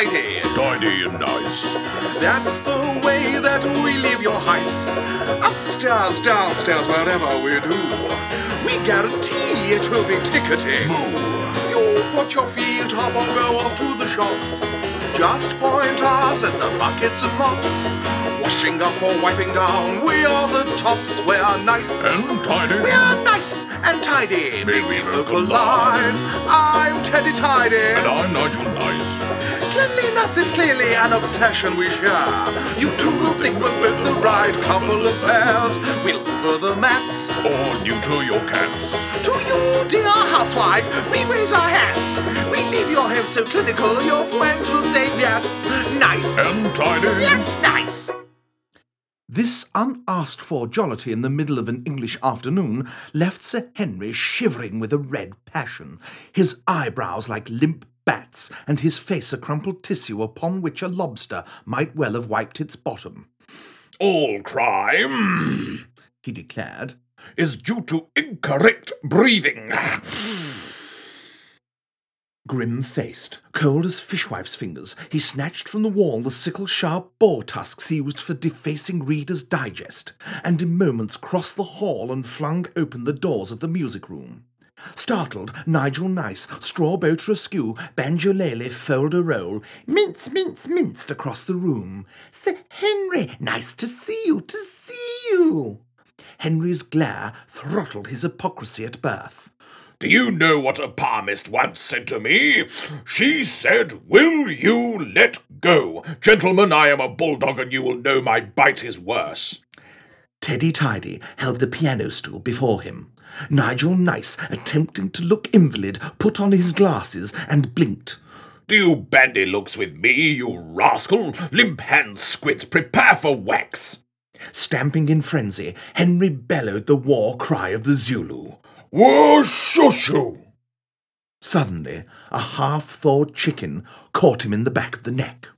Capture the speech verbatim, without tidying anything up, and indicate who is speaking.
Speaker 1: tidy.
Speaker 2: Tidy and nice.
Speaker 1: That's the way that we live your heist. Upstairs, downstairs, wherever we do, we guarantee it will be tickety.
Speaker 2: Moo.
Speaker 1: You put your feet up or go off to the shops. Just point us at the buckets and mops. Washing up or wiping down, we are the tops. We're nice
Speaker 2: And tidy.
Speaker 1: We are nice and tidy.
Speaker 2: May we
Speaker 1: vocalize. I'm Teddy Tidy.
Speaker 2: And I'm Nigel Nice.
Speaker 1: Cleanliness is clearly an obsession we share. You two will think we're with the right couple of pairs. We'll over the mats.
Speaker 2: Or neuter your cats.
Speaker 1: To you, dear housewife, we raise our hats. We leave your home so clinical, your friends will say that's nice.
Speaker 2: And tidy.
Speaker 1: That's nice.
Speaker 3: This unasked-for jollity in the middle of an English afternoon left Sir Henry shivering with a red passion, his eyebrows like limp bats, and his face a crumpled tissue upon which a lobster might well have wiped its bottom.
Speaker 2: All crime,
Speaker 3: he declared,
Speaker 2: is due to incorrect breathing.
Speaker 3: Grim-faced, cold as fishwife's fingers, he snatched from the wall the sickle-sharp boar tusks he used for defacing Reader's Digest, and in moments crossed the hall and flung open the doors of the music-room. Startled, Nigel Nice, straw boat askew, banjo-lele, fold-a-roll, mince, mince, minced across the room. Sir Henry, nice to see you, to see you! Henry's glare throttled his hypocrisy at birth.
Speaker 2: Do you know what a palmist once said to me? She said, "Will you let go? Gentlemen, I am a bulldog and you will know my bite is worse."
Speaker 3: Teddy Tidy held the piano stool before him. Nigel Nice, attempting to look invalid, put on his glasses and blinked.
Speaker 2: Do you bandy looks with me, you rascal? Limp hand squids, prepare for wax.
Speaker 3: Stamping in frenzy, Henry bellowed the war cry of the Zulu.
Speaker 2: Whoa-shoo-shoo!
Speaker 3: Suddenly, a half-thawed chicken caught him in the back of the neck.